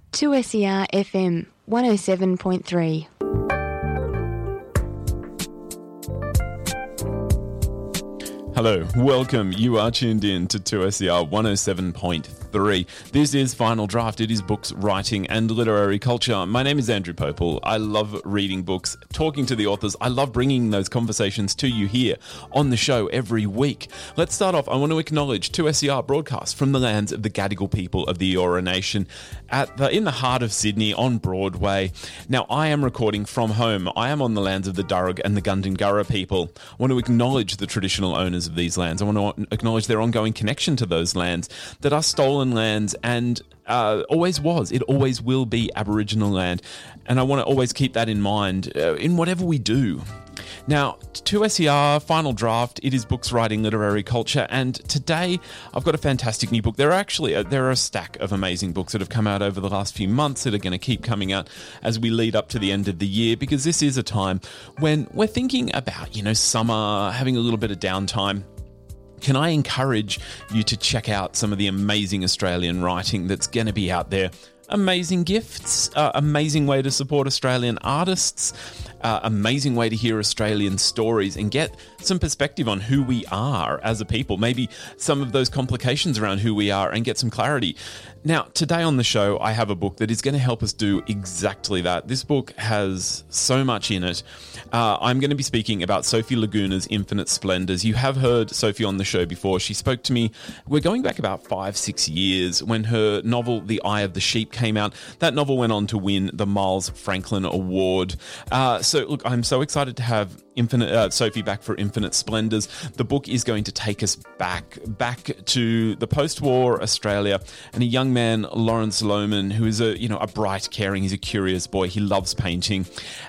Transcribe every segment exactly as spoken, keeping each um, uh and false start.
two S E R F M one oh seven point three. Hello, welcome. You are tuned in to two S E R one oh seven point three. This is Final Draft. It is books, writing and literary culture. My name is Andrew Popel. I love reading books, talking to the authors. I love bringing those conversations to you here on the show every week. Let's start off. I want to acknowledge two S E R broadcast from the lands of the Gadigal people of the Eora Nation at the, in the heart of Sydney on Broadway. Now, I am recording from home. I am on the lands of the Darug and the Gundungurra people. I want to acknowledge the traditional owners of these lands. I want to acknowledge their ongoing connection to those lands that are stolen lands and uh, always was. It always will be Aboriginal land. And I want to always keep that in mind uh, in whatever we do. Now, two S E R, Final Draft, it is books, writing, literary culture, and today I've got a fantastic new book. There are actually a, there are a stack of amazing books that have come out over the last few months that are going to keep coming out as we lead up to the end of the year, because this is a time when we're thinking about, you know, summer, having a little bit of downtime. Can I encourage you to check out some of the amazing Australian writing that's going to be out there? Amazing gifts, uh, amazing way to support Australian artists, uh, amazing way to hear Australian stories and get some perspective on who we are as a people, maybe some of those complications around who we are, and get some clarity. Now, today on the show, I have a book that is going to help us do exactly that. This book has so much in it. Uh, I'm going to be speaking about Sophie Laguna's Infinite Splendours. You have heard Sophie on the show before. She spoke to me. We're going back about five, six years when her novel, The Eye of the Sheep, came out. That novel went on to win the Miles Franklin Award. Uh, so, look, I'm so excited to have Infinite uh, Sophie back for Infinite Splendours. The book is going to take us back, back to the post-war Australia and a young man, Lawrence Lohman, who is a, you know, a bright, caring, he's a curious boy. He loves painting.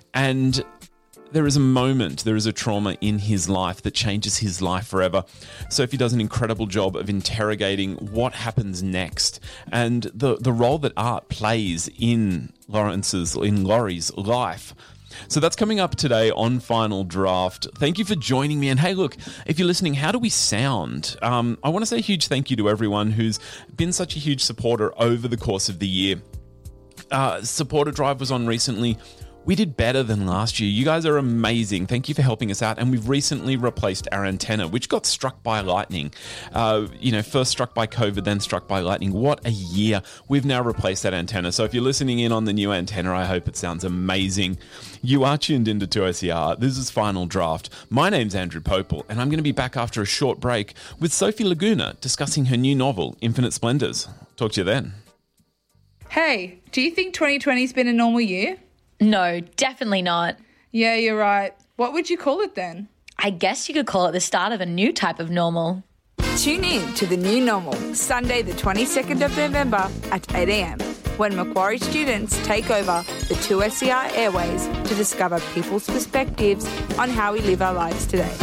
And there is a moment, there is a trauma in his life that changes his life forever. Sophie does an incredible job of interrogating what happens next and the, the role that art plays in Lawrence's, in Laurie's life. So that's coming up today on Final Draft. Thank you for joining me. And hey, look, if you're listening, how do we sound? Um, I want to say a huge thank you to everyone who's been such a huge supporter over the course of the year. Uh, supporter drive was on recently. We did better than last year. You guys are amazing. Thank you for helping us out. And we've recently replaced our antenna, which got struck by lightning. Uh, you know, first struck by COVID, then struck by lightning. What a year. We've now replaced that antenna. So if you're listening in on the new antenna, I hope it sounds amazing. You are tuned into two S E R. This is Final Draft. My name's Andrew Popel, and I'm going to be back after a short break with Sophie Laguna discussing her new novel, Infinite Splendours. Talk to you then. Hey, do you think twenty twenty's been a normal year? No, definitely not. Yeah, you're right. What would you call it then? I guess you could call it the start of a new type of normal. Tune in to The New Normal, Sunday the twenty-second of November at eight a.m, when Macquarie students take over the two S E R airways to discover people's perspectives on how we live our lives today.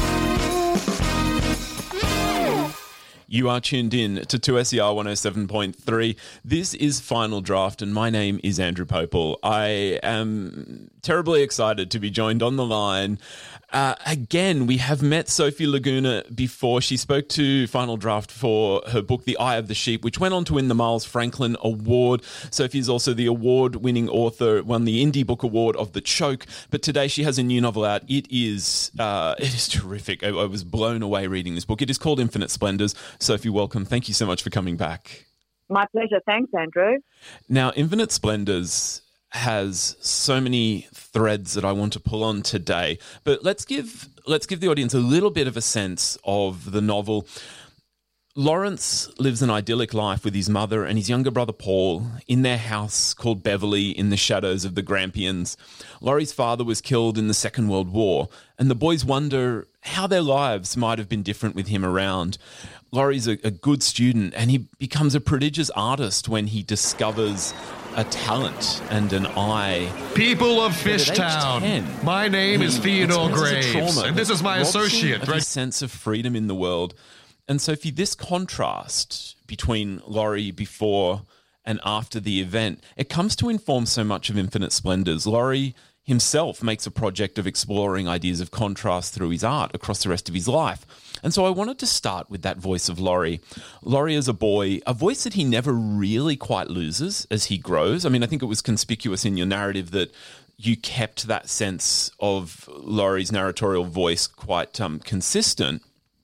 You are tuned in to two S E R one oh seven point three. This is Final Draft, and my name is Andrew Popel. I am terribly excited to be joined on the line. Uh, again, we have met Sophie Laguna before. She spoke to Final Draft for her book, The Eye of the Sheep, which went on to win the Miles Franklin Award. Sophie is also the award-winning author, won the Indie Book Award of The Choke. But today she has a new novel out. It is uh, it is terrific. I, I was blown away reading this book. It is called Infinite Splendours. Sophie, welcome. Thank you so much for coming back. My pleasure. Thanks, Andrew. Now, Infinite Splendours has so many threads that I want to pull on today, but let's give let's give the audience a little bit of a sense of the novel. Lawrence lives an idyllic life with his mother and his younger brother Paul in their house called Beverley in the shadows of the Grampians. Laurie's father was killed in the Second World War, and the boys wonder how their lives might have been different with him around. Laurie's a, a good student, and he becomes a prodigious artist when he discovers a talent and an eye. People of Fishtown, ten, my name is Theodore Graves, and this is my associate. Right? Sense of freedom in the world. And Sophie, this contrast between Laurie before and after the event, it comes to inform so much of Infinite Splendours. Laurie himself makes a project of exploring ideas of contrast through his art across the rest of his life. And so I wanted to start with that voice of Laurie. Laurie as a boy, a voice that he never really quite loses as he grows. I mean, I think it was conspicuous in your narrative that you kept that sense of Laurie's narratorial voice quite um, consistent.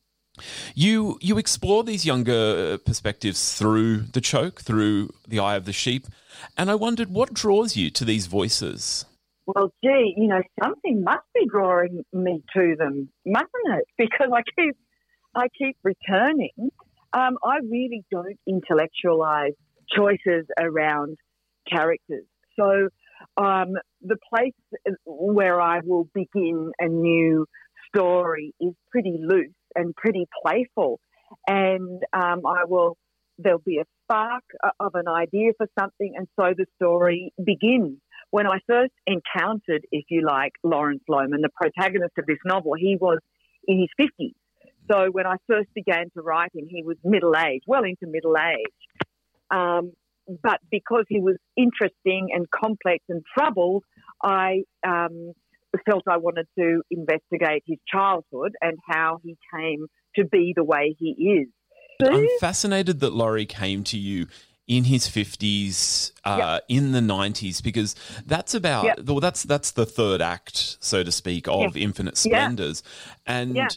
You you explore these younger perspectives through The Choke, through The Eye of the Sheep, and I wondered what draws you to these voices? Well, gee, you know, something must be drawing me to them, mustn't it? Because I keep, I keep returning. Um, I really don't intellectualise choices around characters. So um, the place where I will begin a new story is pretty loose and pretty playful, and um, I will. There'll be a spark of an idea for something, and so the story begins. When I first encountered, if you like, Lawrence Lohmann, the protagonist of this novel, he was in his fifties. So when I first began to write him, he was middle-aged, well into middle age. Um, but because he was interesting and complex and troubled, I um, felt I wanted to investigate his childhood and how he came to be the way he is. I'm fascinated that Laurie came to you in his fifties, uh, yep. in the nineties, because that's about yep. well, that's that's the third act, so to speak, of yeah. Infinite Splendours, yeah. and. Yeah.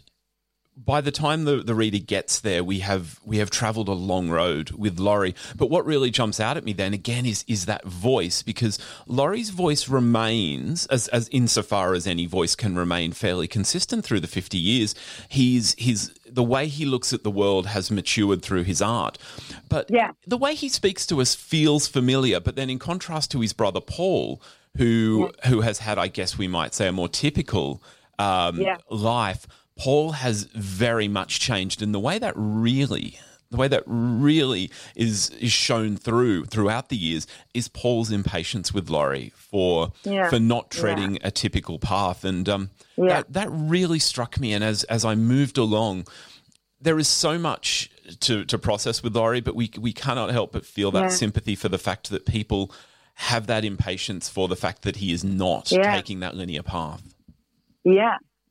By the time the, the reader gets there, we have we have travelled a long road with Laurie. But what really jumps out at me then again is is that voice, because Laurie's voice remains, as as insofar as any voice can remain, fairly consistent through the fifty years. He's his the way he looks at the world has matured through his art. But yeah. the way he speaks to us feels familiar. But then in contrast to his brother Paul, who yeah. who has had, I guess we might say, a more typical um, yeah. life. Paul has very much changed, and the way that really, the way that really is is shown through throughout the years is Paul's impatience with Laurie for yeah. for not treading yeah. a typical path, and um, yeah. that that really struck me. And as as I moved along, there is so much to to process with Laurie, but we we cannot help but feel that yeah. sympathy for the fact that people have that impatience for the fact that he is not yeah. taking that linear path. Yeah.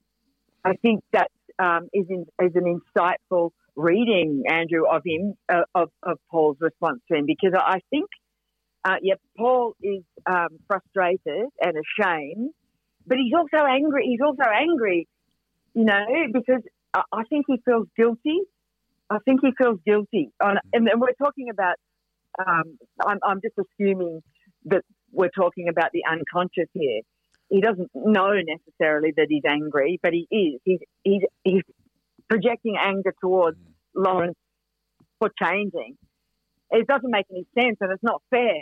I think that um, is, in, is an insightful reading, Andrew, of him, uh, of, of Paul's response to him, because I think, uh, yeah, Paul is um, frustrated and ashamed, but he's also angry. He's also angry, you know, because I, I think he feels guilty. I think he feels guilty. On, and, and we're talking about, um, I'm, I'm just assuming that we're talking about the unconscious here. He doesn't know necessarily that he's angry, but he is. He's he's, he's projecting anger towards Lawrence for changing. It doesn't make any sense, and it's not fair.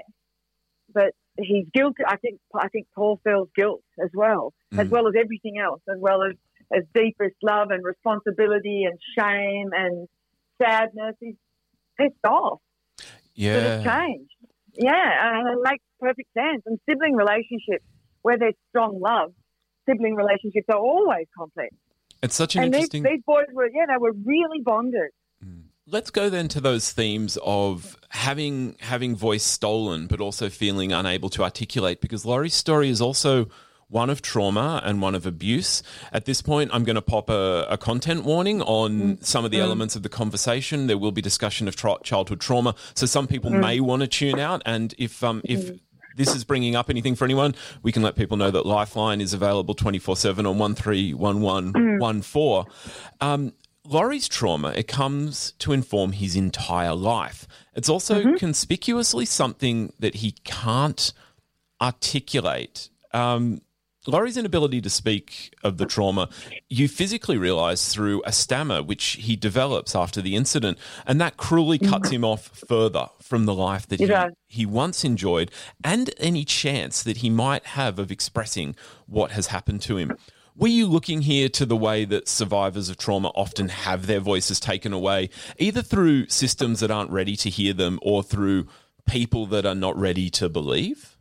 But he's guilty. I think I think Paul feels guilt as well, mm. as well as everything else, as well as, as deepest love and responsibility and shame and sadness. He's pissed off. Yeah, that it's changed. Yeah, and it makes perfect sense. And sibling relationships, where there's strong love, sibling relationships are always complex. It's such an and interesting... These, these boys were, yeah, they were really bonded. Mm. Let's go then to those themes of having having voice stolen, but also feeling unable to articulate, because Laurie's story is also one of trauma and one of abuse. At this point, I'm going to pop a, a content warning on mm. some of the mm. elements of the conversation. There will be discussion of tra- childhood trauma, so some people mm. may want to tune out, and if um if... Mm. this is bringing up anything for anyone, we can let people know that Lifeline is available twenty-four seven on one three one one one four. Um, Laurie's trauma, it comes to inform his entire life. It's also mm-hmm. conspicuously something that he can't articulate. Um, Laurie's inability to speak of the trauma, you physically realise through a stammer, which he develops after the incident, and that cruelly cuts him off further from the life that he, he once enjoyed and any chance that he might have of expressing what has happened to him. Were you looking here to the way that survivors of trauma often have their voices taken away, either through systems that aren't ready to hear them or through people that are not ready to believe?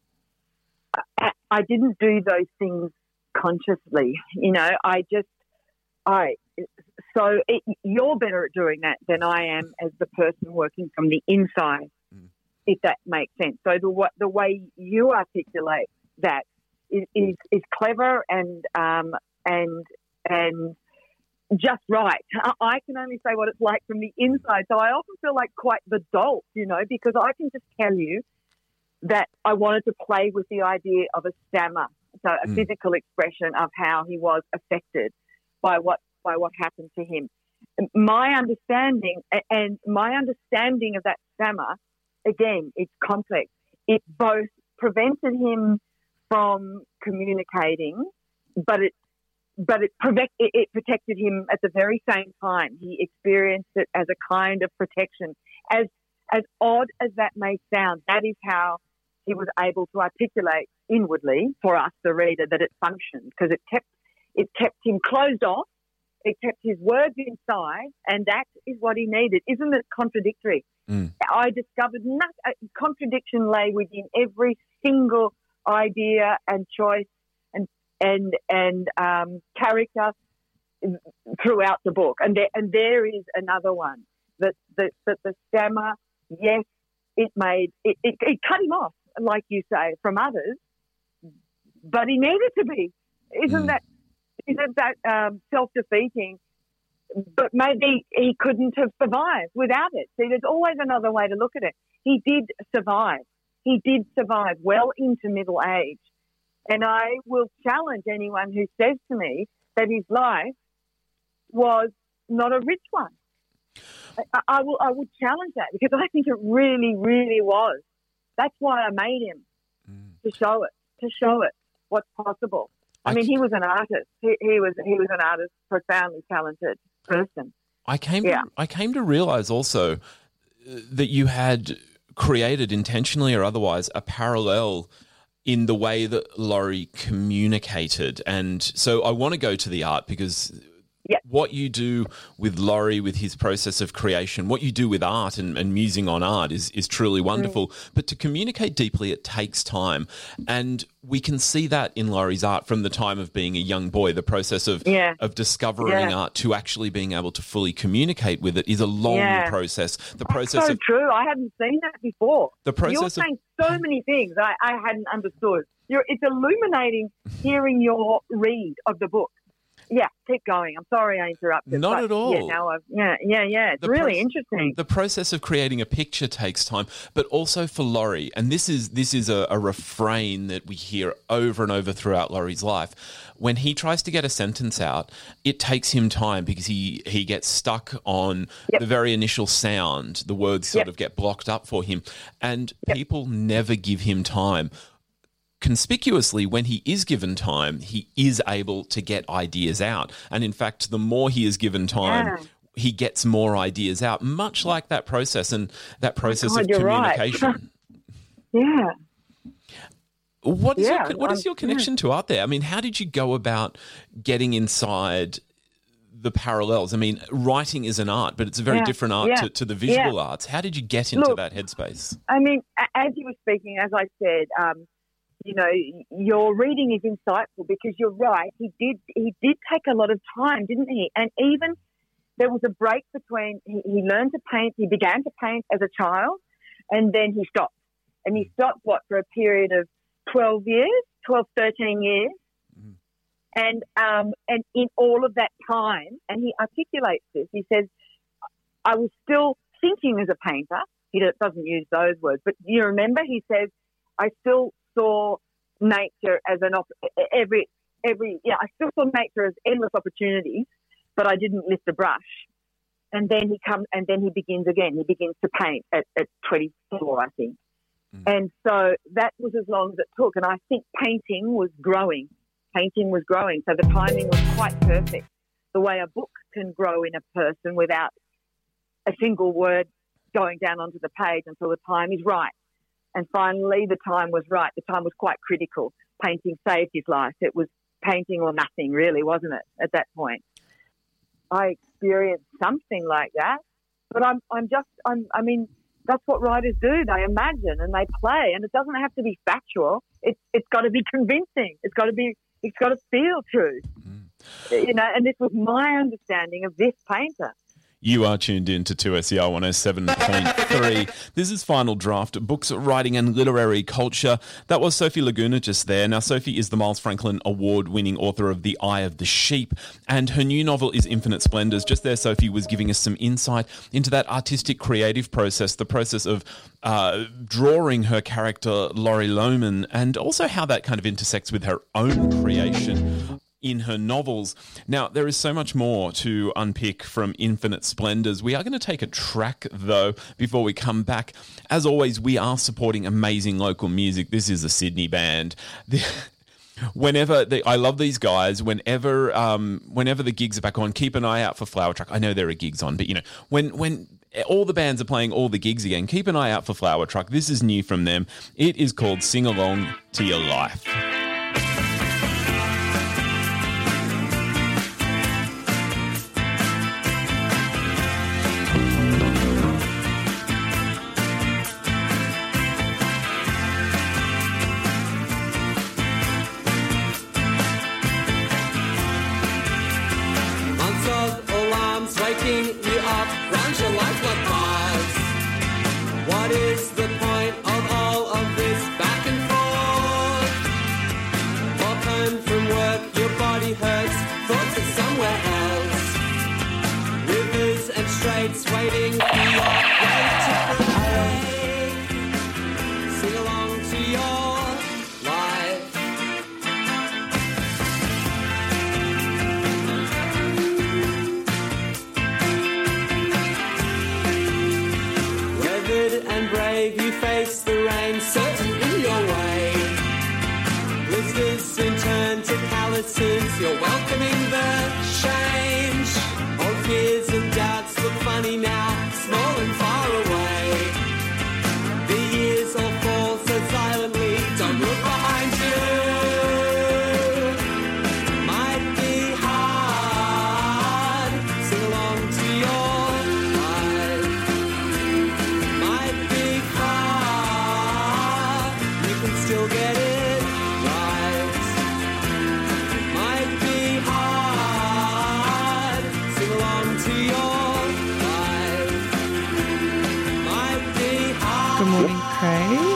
I, I didn't do those things consciously. You know, I just, I, so it, you're better at doing that than I am as the person working from the inside, mm. if that makes sense. So the, the way you articulate that is, is, is clever and um, and and just right. I can only say what it's like from the inside. So I often feel like quite the dolt, you know, because I can just tell you that I wanted to play with the idea of a stammer, so a mm. physical expression of how he was affected by what by what happened to him. My understanding and my understanding of that stammer, again, it's complex. It both prevented him from communicating, but it But it, protect, it, it protected him at the very same time. He experienced it as a kind of protection. As as odd as that may sound, that is how he was able to articulate inwardly for us, the reader, that it functioned, because it kept it kept him closed off. It kept his words inside, and that is what he needed. Isn't it contradictory? Mm. I discovered not, a contradiction lay within every single idea and choice and and um, character throughout the book. And there, and there is another one, that, that, that the stammer, yes, it made, it, it, it cut him off, like you say, from others, but he needed to be. Isn't mm. that, isn't that um, self-defeating? But maybe he couldn't have survived without it. See, there's always another way to look at it. He did survive. He did survive well into middle age. And I will challenge anyone who says to me that his life was not a rich one. I, I will I will challenge that, because I think it really, really was. That's why I made him, mm. to show it, to show it what's possible. I, I mean, he was an artist. He, he was he was an artist, profoundly talented person. I came yeah. to, I came to realise also that you had created, intentionally or otherwise, a parallel in the way that Laurie communicated. And so I want to go to the art, because yep. what you do with Laurie, with his process of creation, what you do with art and, and musing on art is, is truly wonderful. Mm. But to communicate deeply, it takes time. And we can see that in Laurie's art from the time of being a young boy. The process of yeah. of discovering yeah. art to actually being able to fully communicate with it is a long yeah. process. The That's process so of, true. I hadn't seen that before. The process You're of, saying so many things I, I hadn't understood. You're, it's illuminating hearing your read of the book. Yeah, keep going. I'm sorry I interrupted. Not but at all. Yeah, now I've, yeah, yeah, yeah. It's the really pro- interesting. The process of creating a picture takes time, but also for Laurie, and this is this is a, a refrain that we hear over and over throughout Laurie's life. When he tries to get a sentence out, it takes him time, because he, he gets stuck on yep. the very initial sound. The words sort yep. of get blocked up for him, and yep. people never give him time. Conspicuously, when he is given time, he is able to get ideas out. And in fact, the more he is given time, yeah. he gets more ideas out, much like that process and that process oh God, of communication. Right. yeah. What is, yeah, your, what is your connection yeah. to art there? I mean, how did you go about getting inside the parallels? I mean, writing is an art, but it's a very yeah. different art yeah. to, to the visual yeah. arts. How did you get into Look, that headspace? I mean, as you were speaking, as I said, um, you know, your reading is insightful, because you're right. He did he did take a lot of time, didn't he? And even there was a break between, he, he learned to paint, he began to paint as a child, and then he stopped. And he stopped, what, for a period of twelve years, twelve, thirteen years. Mm. And, um, and in all of that time, and he articulates this, he says, I was still thinking as a painter. He doesn't use those words, but you remember, he says, I still saw nature as an op- every every yeah I still saw nature as endless opportunities, but I didn't lift a brush. And then he comes and then he begins again. He begins to paint at, at twenty-four, I think. Mm. And so that was as long as it took. And I think painting was growing. Painting was growing. So the timing was quite perfect. The way a book can grow in a person without a single word going down onto the page until the time is right. And finally, the time was right. The time was quite critical. Painting saved his life. It was painting or nothing, really, wasn't it, at that point? I experienced something like that. But I'm, I'm just, I'm, I mean, that's what writers do. They imagine and they play, and it doesn't have to be factual. It's, it's got to be convincing. It's got to be, it's got to feel true. Mm. You know, and this was my understanding of this painter. You are tuned in to two S E R one oh seven point three. This is Final Draft, books, writing and literary culture. That was Sophie Laguna just there. Now, Sophie is the Miles Franklin Award-winning author of The Eye of the Sheep, and her new novel is Infinite Splendors. Just there, Sophie was giving us some insight into that artistic creative process, the process of uh, drawing her character, Laurie Lohman, and also how that kind of intersects with her own creation in her novels. Now, there is so much more to unpick from Infinite Splendors. We are going to take a track, though, before we come back. As always, we are supporting amazing local music. This is a Sydney band. The- Whenever they, I love these guys. Whenever, um, whenever the gigs are back on, keep an eye out for Flower Truck. I know there are gigs on, but you know, when when all the bands are playing all the gigs again, keep an eye out for Flower Truck. This is new from them. It is called "Sing Along to Your Life." Waking you up, round your life like bars. What is the point of all of this back and forth? Walk home from work, your body hurts, thoughts are somewhere else. Rivers and straits waiting for your way to break. Sing along to your life. And brave, you face the rain, certain in your way. Blisters soon turn to calluses, you're welcoming the change. Old fears and doubts look funny now, small and far away. The years all fall so silently, don't look behind you. Might be hard, sing along to your still get it right. Might be hard. Sing along to your life. Might be hard. Good morning, Craig.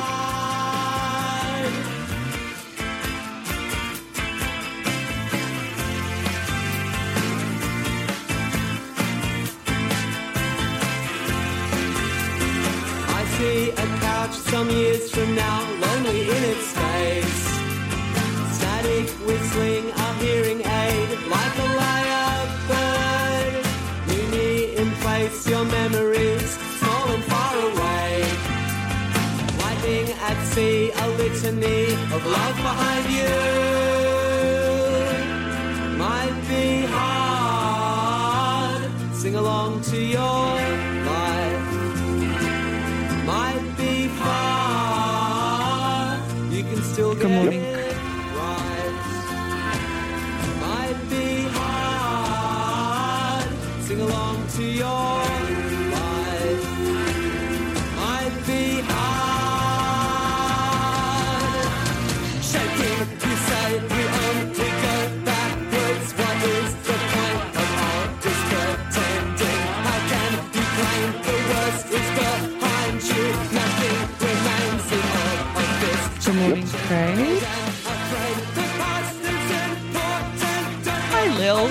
I see a couch some years from now, lonely in its space. Static whistling, a hearing aid, like a lyre bird. New knee in place, your memories, small and far away. Lightning at sea, a litany of love behind you. Might be hard, sing along to your life. Might be far, you can still get Good morning. it right. Might be hard, sing along to your life. Might be hard. Shaking, you say we only go backwards. What is the point of all this pretending? How can you claim the worst is behind you? Nothing remains in all of this. Good morning, Craig. Hi, Lil.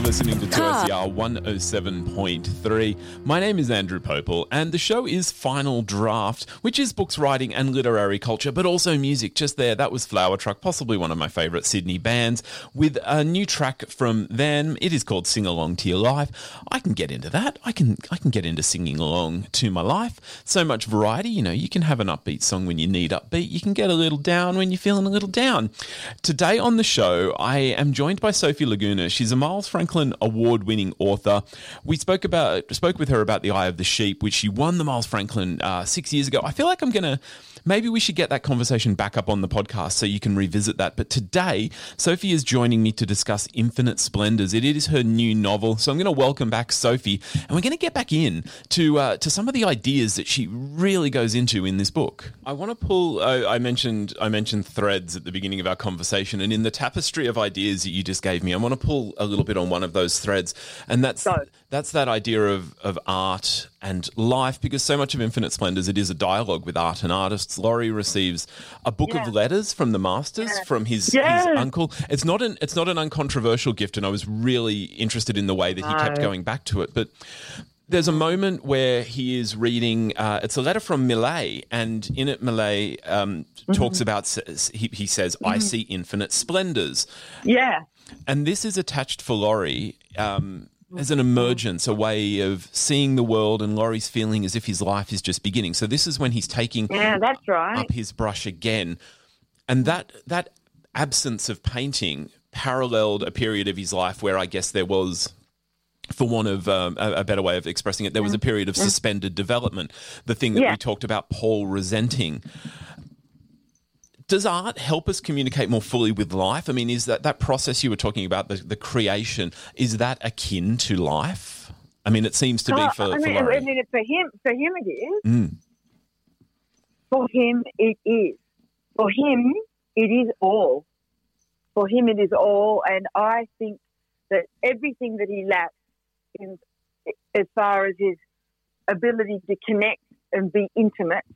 listening to two S E R one oh seven point three. My name is Andrew Popel, and the show is Final Draft, which is books, writing and literary culture, but also music. Just there, that was Flower Truck, possibly one of my favourite Sydney bands, with a new track from them. It is called Sing Along to Your Life. I can get into that. I can I can get into singing along to my life. So much variety. You know, you can have an upbeat song when you need upbeat. You can get a little down when you're feeling a little down. Today on the show, I am joined by Sophie Laguna. She's a Miles Franklin award-winning author. We spoke about spoke with her about The Eye of the Sheep, which she won the Miles Franklin uh, six years ago. I feel like I'm going to, maybe we should get that conversation back up on the podcast so you can revisit that. But today, Sophie is joining me to discuss Infinite Splendors. It is her new novel. So I'm going to welcome back Sophie, and we're going to get back in to uh, to some of the ideas that she really goes into in this book. I want to pull, uh, I mentioned I mentioned threads at the beginning of our conversation, and in the tapestry of ideas that you just gave me, I want to pull a little bit on one of those threads, and that's So- that's that idea of, of art and life, because so much of Infinite Splendors, it is a dialogue with art and artists. Laurie receives a book Yeah. of letters from the Masters, Yeah. from his, Yes. his uncle. It's not an it's not an uncontroversial gift, and I was really interested in the way that he kept No. going back to it. But there's a moment where he is reading, uh, it's a letter from Millet, and in it Millet um, Mm-hmm. talks about, he, he says, I see infinite splendors. Yeah. And this is attached for Laurie um, as an emergence, a way of seeing the world, and Laurie's feeling as if his life is just beginning. So this is when he's taking Yeah, that's right. up his brush again. And that that absence of painting paralleled a period of his life where I guess there was, for want of um, a, a better way of expressing it, there was a period of suspended development, the thing that Yeah. we talked about Paul resenting. Does art help us communicate more fully with life? I mean, is that, that process you were talking about, the, the creation, is that akin to life? I mean, it seems to be Oh, for, I for mean, Laurie. I mean, for him, for him it is. Mm. For him, it is. For him, it is all. For him, it is all. And I think that everything that he lacks, in, as far as his ability to connect and be intimate,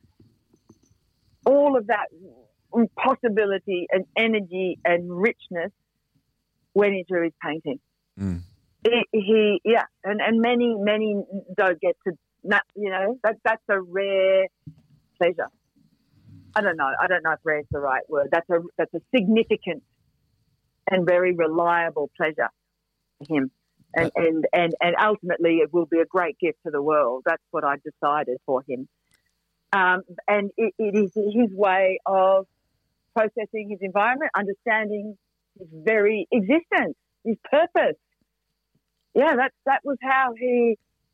all of that possibility and energy and richness went into his painting. Mm. He, he yeah, and, and many, many don't get to, you know, that that's a rare pleasure. I don't know. I don't know if rare is the right word. That's a that's a significant and very reliable pleasure for him. And, and, and, and ultimately it will be a great gift to the world. That's what I decided for him. Um, and it, it is his way of processing his environment, understanding his very existence, his purpose. Yeah, that that was how he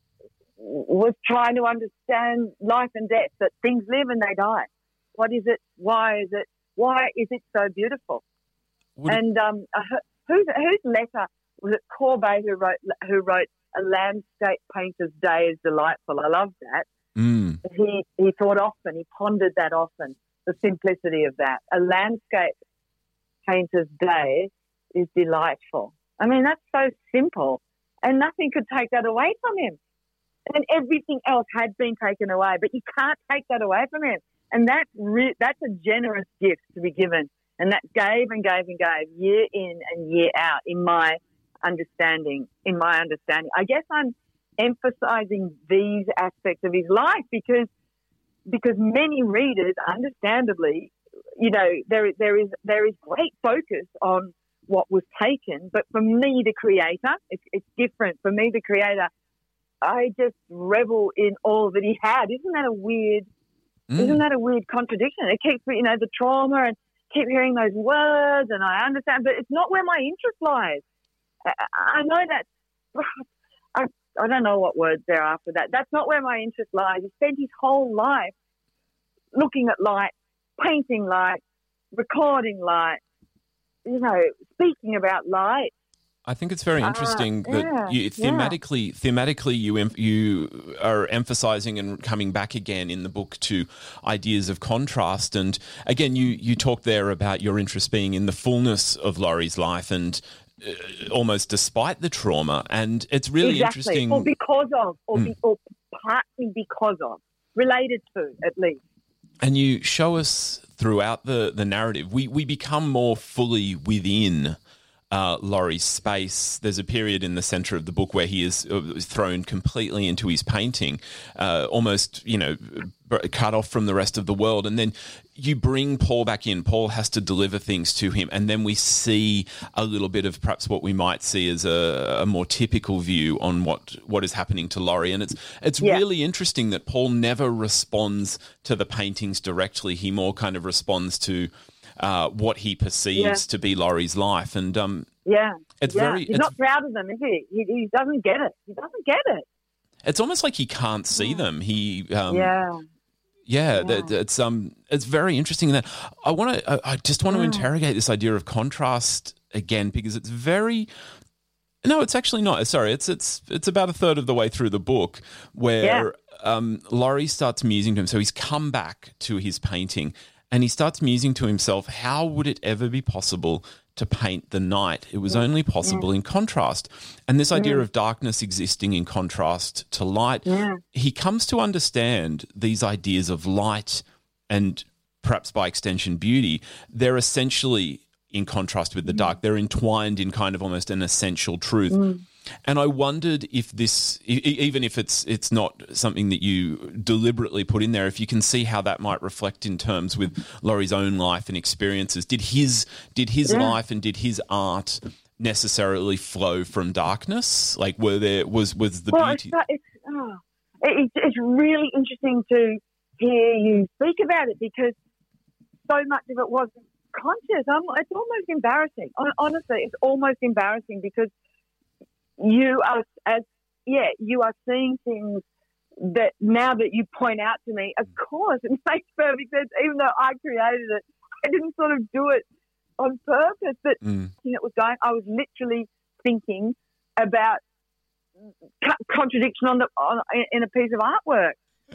was trying to understand life and death, that things live and they die. What is it? Why is it? Why is it so beautiful? Would it- and um, uh, whose whose letter was it? Courbet who wrote who wrote A Landscape Painter's Day is Delightful. I love that. Mm. He he thought often, he pondered that often, the simplicity of that. A landscape painter's day is delightful. I mean, that's so simple, and nothing could take that away from him. And everything else had been taken away, but you can't take that away from him. And that's re- that's a generous gift to be given, and that gave and gave and gave year in and year out. In my understanding, in my understanding, I guess I'm emphasizing these aspects of his life because because many readers, understandably, you know, there there is there is great focus on what was taken, but for me, the creator, it's, it's different. For me, the creator, I just revel in all that he had. Isn't that a weird? Mm. Isn't that a weird contradiction? It keeps, you know, the trauma and keep hearing those words, and I understand, but it's not where my interest lies. I, I know that. I, I don't know what words there are for that. That's not where my interest lies. He spent his whole life looking at light, painting light, recording light, you know, speaking about light. I think it's very interesting uh, that yeah, you, thematically, yeah. thematically, you em- you are emphasising and coming back again in the book to ideas of contrast. And again, you you talked there about your interest being in the fullness of Laurie's life and uh, almost despite the trauma. And it's really exactly. interesting, or because of, or, mm. be, or partly because of, related to, at least. And you show us throughout the the narrative, we we become more fully within uh, Laurie's space. There's a period in the centre of the book where he is thrown completely into his painting, uh, almost, you know, cut off from the rest of the world. And then you bring Paul back in. Paul has to deliver things to him. And then we see a little bit of perhaps what we might see as a, a more typical view on what, what is happening to Laurie. And it's it's yeah. really interesting that Paul never responds to the paintings directly. He more kind of responds to uh, what he perceives yeah. to be Laurie's life. And um, yeah, it's yeah. very. He's it's, not proud of them, is he? he? He doesn't get it. He doesn't get it. It's almost like he can't see yeah. them. He um, yeah. Yeah, yeah. That, it's um, it's very interesting that I want to. I, I just want to yeah. interrogate this idea of contrast again, because it's very. No, it's actually not. Sorry, it's it's it's about a third of the way through the book where yeah. um, Laurie starts musing to him. So he's come back to his painting, and he starts musing to himself. How would it ever be possible to paint the night? It was yeah. only possible yeah. in contrast. And this idea yeah. of darkness existing in contrast to light, yeah. he comes to understand these ideas of light and perhaps by extension beauty. They're essentially in contrast with the mm. dark. They're entwined in kind of almost an essential truth. Mm. And I wondered if this, even if it's it's not something that you deliberately put in there, if you can see how that might reflect in terms with Laurie's own life and experiences. Did his did his yeah. life and did his art necessarily flow from darkness? Like, were there was was the well, beauty? It's, it's, oh, it's it's really interesting to hear you speak about it, because so much of it wasn't conscious. I'm, it's almost embarrassing. Honestly, it's almost embarrassing because. You are as yeah, you are seeing things that now that you point out to me, of course, it makes perfect sense. Even though I created it, I didn't sort of do it on purpose. But mm. it was going. I was literally thinking about contradiction on the on, in a piece of artwork.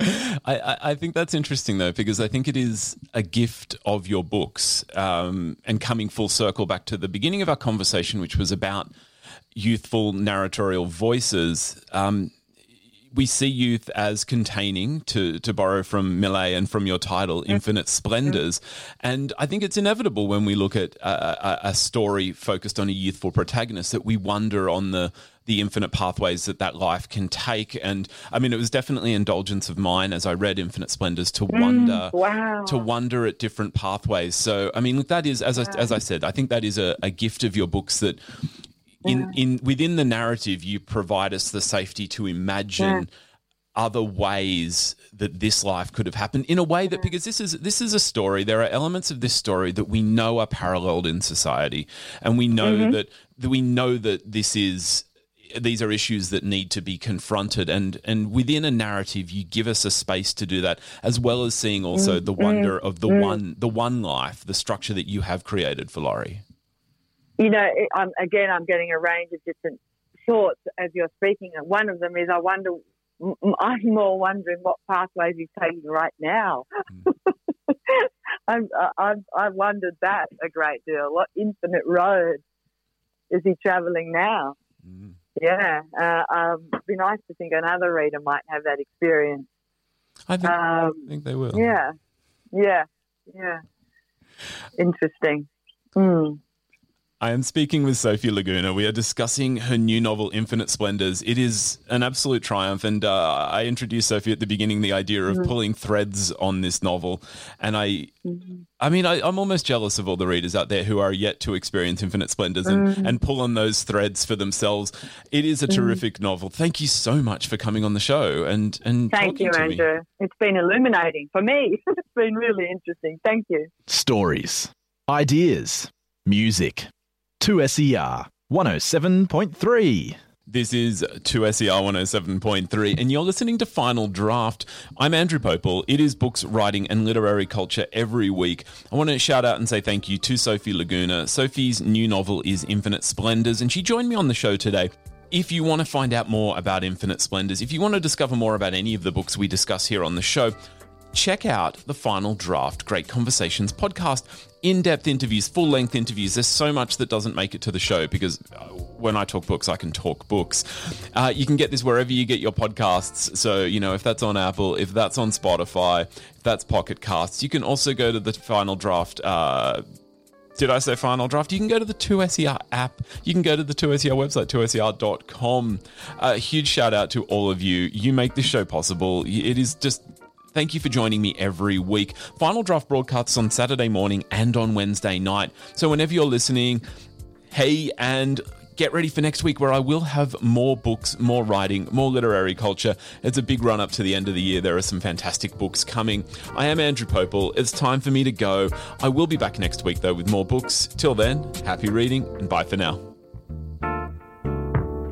I, I think that's interesting, though, because I think it is a gift of your books, um, and coming full circle back to the beginning of our conversation, which was about youthful narratorial voices. Um, we see youth as containing, to to borrow from Millet and from your title, infinite splendours. And I think it's inevitable when we look at a, a, a story focused on a youthful protagonist that we wonder on the the infinite pathways that that life can take. And I mean, it was definitely indulgence of mine as I read Infinite Splendours to wonder, mm, wow. to wonder at different pathways. So, I mean, look, that is, as I, as I said, I think that is a, a gift of your books that in, in within the narrative, you provide us the safety to imagine yeah. other ways that this life could have happened in a way that, because this is this is a story, there are elements of this story that we know are paralleled in society, and we know mm-hmm. that, that we know that this is these are issues that need to be confronted, and and within a narrative you give us a space to do that, as well as seeing also the wonder of the one the one life, the structure that you have created for Laurie. You know, I'm, again, I'm getting a range of different thoughts as you're speaking. And one of them is I wonder, I'm more wondering what pathways he's taking right now. Mm. I'm, I've, I've wondered that a great deal. What infinite road is he travelling now? Mm. Yeah. Uh, um, it'd be nice to think another reader might have that experience. I think, um, I think they will. Yeah. Yeah. Yeah. Interesting. Hmm. I am speaking with Sophie Laguna. We are discussing her new novel, Infinite Splendours. It is an absolute triumph, and uh, I introduced Sophie at the beginning the idea of mm-hmm. pulling threads on this novel, and I, mm-hmm. I mean, I, I'm almost jealous of all the readers out there who are yet to experience Infinite Splendours and, mm-hmm. and pull on those threads for themselves. It is a mm-hmm. terrific novel. Thank you so much for coming on the show and and Thank talking you, to Andrew. me. It's been illuminating for me. It's been really interesting. Thank you. Stories, ideas, music. two S E R one oh seven point three. This is two S E R one oh seven point three, and you're listening to Final Draft. I'm Andrew Popel. It is books, writing, and literary culture every week. I want to shout out and say thank you to Sophie Laguna. Sophie's new novel is Infinite Splendours, and she joined me on the show today. If you want to find out more about Infinite Splendours, if you want to discover more about any of the books we discuss here on the show, check out the Final Draft Great Conversations podcast. In-depth interviews, full-length interviews. There's so much that doesn't make it to the show because when I talk books, I can talk books. Uh, you can get this wherever you get your podcasts. So, you know, if that's on Apple, if that's on Spotify, if that's Pocket Casts, you can also go to the Final Draft uh Did I say Final Draft? You can go to the two S E R app. You can go to the two S E R website, two S E R dot com. A huge shout out to all of you. You make this show possible. It is just... Thank you for joining me every week. Final Draft broadcasts on Saturday morning and on Wednesday night. So whenever you're listening, hey, and get ready for next week where I will have more books, more writing, more literary culture. It's a big run up to the end of the year. There are some fantastic books coming. I am Andrew Popel. It's time for me to go. I will be back next week though with more books. Till then, happy reading and bye for now.